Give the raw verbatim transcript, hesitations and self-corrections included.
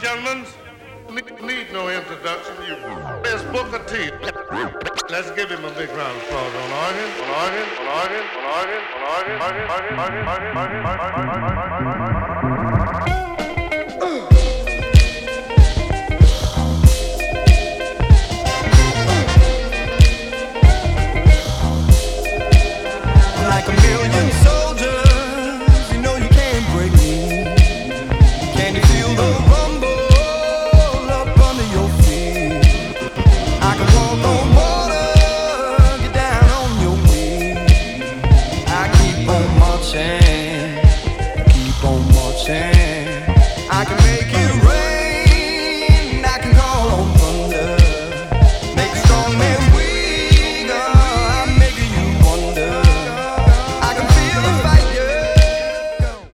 gentlemen, need no introduction. You, there's Booker T. Let's give him a big round of applause on organ, on organ, on organ, on organ, on organ, organ, organ, organ, organ, organ, like a million soldiers, you know you can't break me. Can you feel the rumble up under your feet? I can walk on water, get down on your knees. I keep on marching, keep on marching.